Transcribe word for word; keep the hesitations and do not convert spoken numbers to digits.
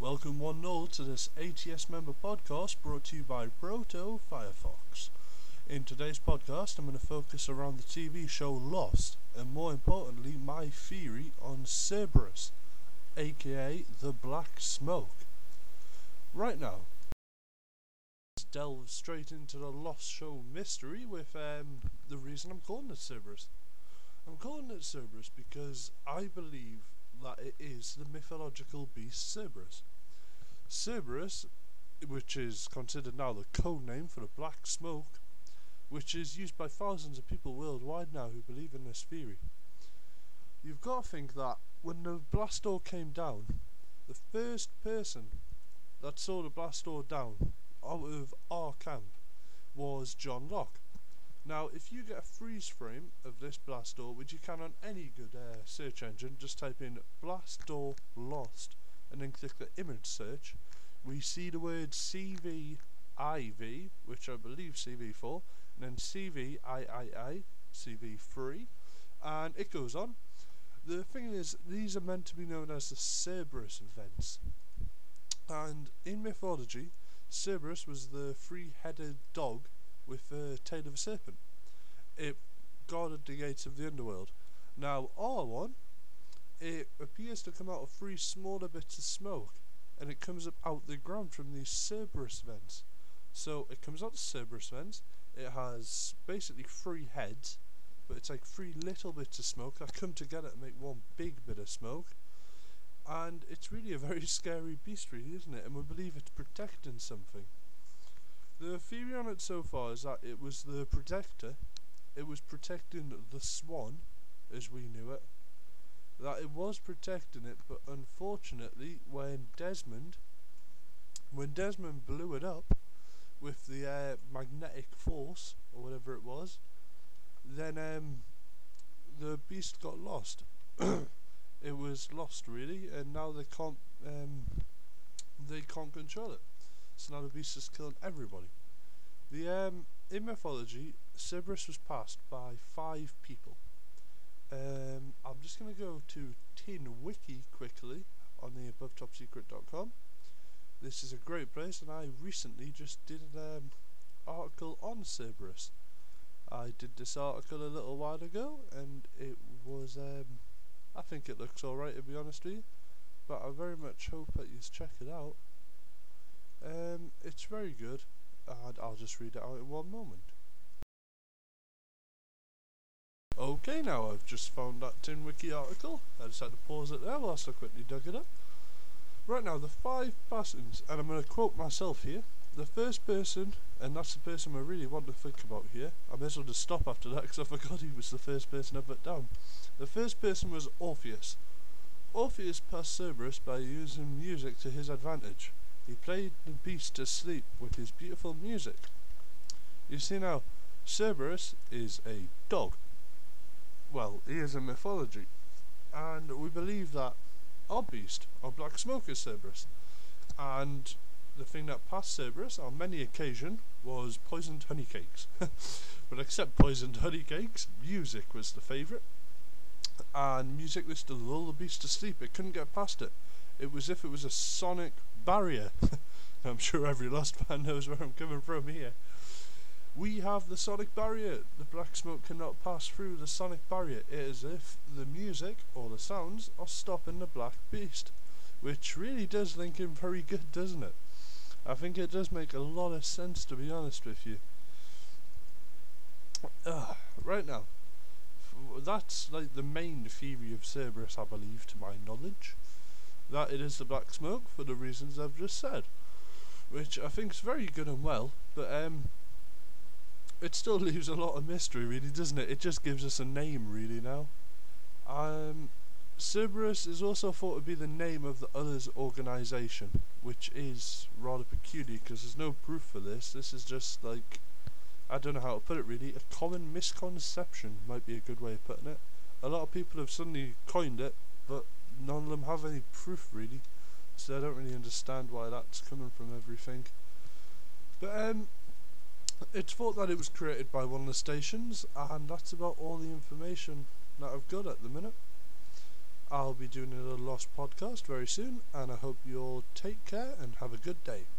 Welcome one and all to this A T S member podcast brought to you by Proto Firefox. In today's podcast I'm going to focus around the T V show Lost, and more importantly my theory on Cerberus, aka the Black Smoke. Right now, let's delve straight into the Lost show mystery with um, the reason I'm calling it Cerberus. I'm calling it Cerberus because I believe that it is the mythological beast Cerberus. Cerberus, which is considered now the code name for the Black Smoke, which is used by thousands of people worldwide now who believe in this theory. You've got to think that when the blast door came down, the first person that saw the blast door down out of our camp was John Locke. Now, if you get a freeze frame of this blast door, which you can on any good uh, search engine, just type in blast door lost and then click the image search, we see the word C V I V, which I believe C V four, and then C V I I I, C V three, and it goes on. The thing is, these are meant to be known as the Cerberus events, and in mythology, Cerberus was the three-headed dog with the tail of a serpent. It guarded the gates of the underworld. Now R one, it appears to come out of three smaller bits of smoke, and it comes up out the ground from these Cerberus vents. So it comes out of Cerberus vents, it has basically three heads, but it's like three little bits of smoke that come together to make one big bit of smoke, and it's really a very scary beast really, isn't it? And we believe it's protecting something. The theory on it so far is that it was the protector, it was protecting the swan, as we knew it, that it was protecting it, but unfortunately when Desmond, when Desmond blew it up with the uh, magnetic force, or whatever it was, then um, the beast got lost. It was lost really, and now they can't, um, they can't control it. So now the beast is killing everybody. The um, in mythology, Cerberus was passed by five people. Um, I'm just going to go to Tin Wiki quickly on the above top secret dot com. This is a great place, and I recently just did an um, article on Cerberus. I did this article a little while ago, and it was, um, I think it looks alright to be honest with you, but I very much hope that you check it out. Um, it's very good, and I'll just read it out in one moment. Okay, now I've just found that Tin Wiki article. I just had to pause it there whilst I quickly dug it up. Right now, the five persons, and I'm going to quote myself here. The first person, and that's the person I really want to think about here. I may as well just stop after that because I forgot he was the first person I put down. The first person was Orpheus. Orpheus passed Cerberus by using music to his advantage. He played the beast to sleep with his beautiful music. You see now, Cerberus is a dog. Well, he is in mythology, and we believe that our beast, our Black Smoke, is Cerberus. And the thing that passed Cerberus on many occasions was poisoned honey cakes. But except poisoned honey cakes, music was the favourite. And music was to lull the beast to sleep. It couldn't get past it. It was as if it was a sonic barrier. I'm sure every Lost fan knows where I'm coming from here. We have the sonic barrier. The Black Smoke cannot pass through the sonic barrier. It is as if the music or the sounds are stopping the Black Beast, which really does link in very good, doesn't it? I think it does make a lot of sense, to be honest with you. Uh, right now, that's like the main theory of Cerberus, I believe, to my knowledge. That it is the Black Smoke for the reasons I've just said, which I think is very good and well, but um, it still leaves a lot of mystery, really, doesn't it? It just gives us a name, really, now. Um, Cerberus is also thought to be the name of the Others organisation, which is rather peculiar because there's no proof for this. This is just like, I don't know how to put it really, a common misconception might be a good way of putting it. A lot of people have suddenly coined it, but none of them have any proof really, so I don't really understand why that's coming from everything. But um, it's thought that it was created by one of the stations, and that's about all the information that I've got at the minute. I'll be doing another Lost podcast very soon, and I hope you all take care and have a good day.